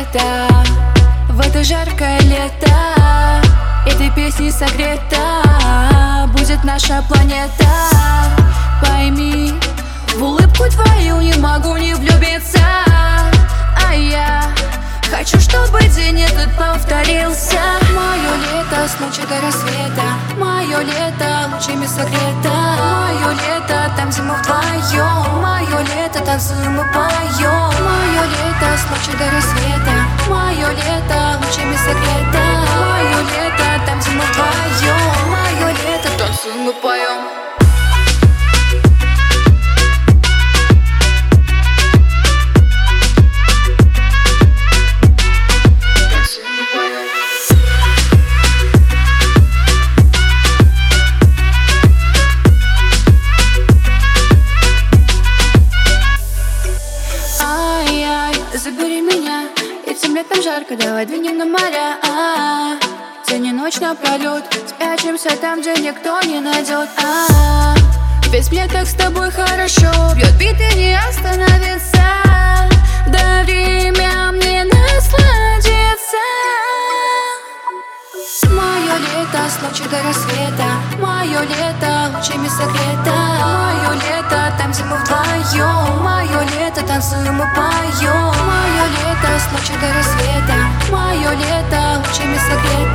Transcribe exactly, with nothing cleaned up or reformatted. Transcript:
света, в это жаркое лето этой песней согрета будет наша планета. Пойми, в улыбку твою не могу не влюбиться, а я хочу, чтобы день этот повторился. Мое лето с ночи до рассвета, мое лето лучами согрето, мое лето там, где мы вдвоем, мое лето танцуем и поем. Мое лето с ночи до рассвета, мое лето лучами согрето, мое лето там, где мы вдвоем, мое лето танцуем и поем. Забери меня, этим летом жарко, давай двинем на моря. А-а-а. День и ночь напролет, спрячемся там, где никто не найдет. А-а-а. Ведь мне так с тобой хорошо, бьет бит и не остановится. Да время мне насладиться. Мое лето с ночи до рассвета, мое лето лучами согрето, мое лето там, где мы вдвоем, мое лето танцуем и поем. Мое лето с ночи до рассвета, мое лето лучами согрето,